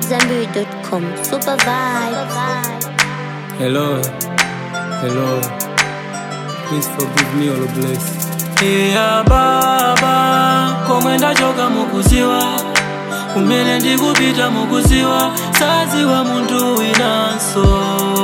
Zenbury.com. Super vibes. Hello, please forgive me all bless. Iya baba, komwenda choka mukuziwa, umene ndikupita mukuziwa, saziwa muntu winanso.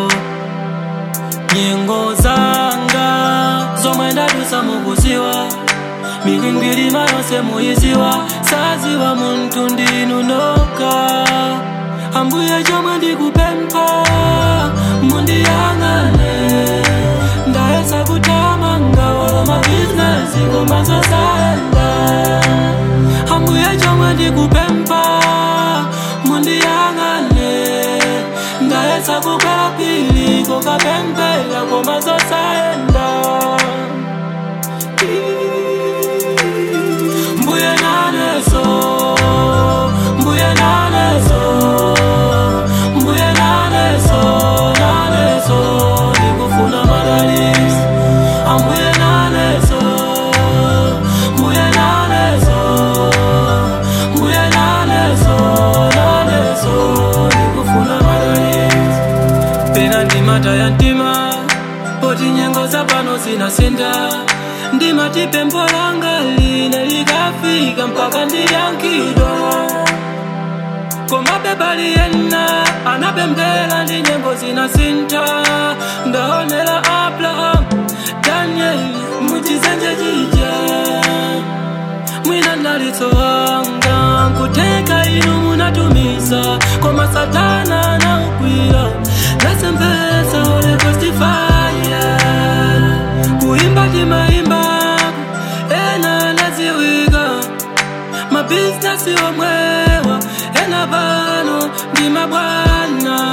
Nyengo zanga, zomwe ndadusa mukuziwa, milingilima yonse muiziwa, saziwa muntu ndinu noka. Ambuye chomwe ndikupempha, mundiyang'ane, ndayesa kutamanga wala mabizinesi koma zosayenda. Ambuye chomwe ndikupempha, mundiyang'ane, ndayesa kukhala pili kokapempela koma zosayenda. Mbuye naneso, mbuye naneso, mbuye naneso, naneso, ndikufuna madalitso. Ambuye naneso, mbuye naneso, mbuye naneso, naneso, ndikufuna madalitso. Pena ndimata ya ntima, poti nyengo za pano zinasinda. Ndimati pembo langa line likafika mpaka ndiyankhidwa. Koma bebali yena anapembela ndi nyengo zinasinta. Ndaonela Abraham, Daniel, muchizenje chija. Mwina ndalitso wanga nkuteka inu munatumiza. Koma Satana anaukwira, nasembesa Holy Ghost fire. Kuimba timaimba, ena naziwiga. Mabizinesi omwewa, ena bano ndi mabwana.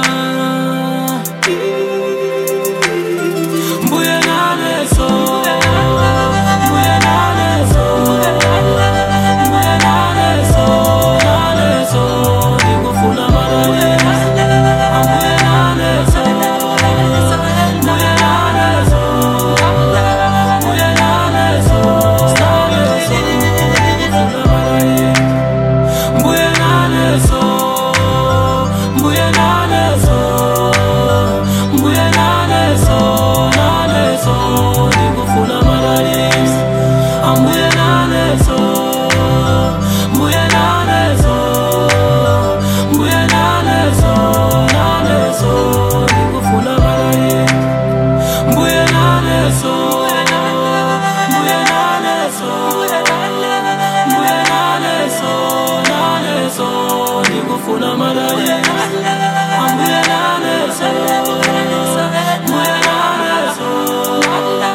Mbuye naneso, mbuye naneso, mbuye naneso, naneso, ndikufuna madalitso. Ambuye naneso, mbuye naneso, mbuye naneso, naneso, ndikufuna madalitso. Mbuye naneso, mbuye naneso, mbuye naneso, naneso, ndikufuna madalitso. Ambuye naneso, mbuye naneso, mbuye naneso, naneso, ndikufuna madalitso. Mbuye naneso, mbuye naneso, mbuye naneso, naneso, ndikufuna madalitso. Ambuye naneso, mbuye naneso,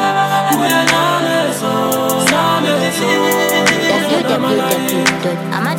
mbuye naneso, naneso, ndikufuna madalitso. www.amazon.com.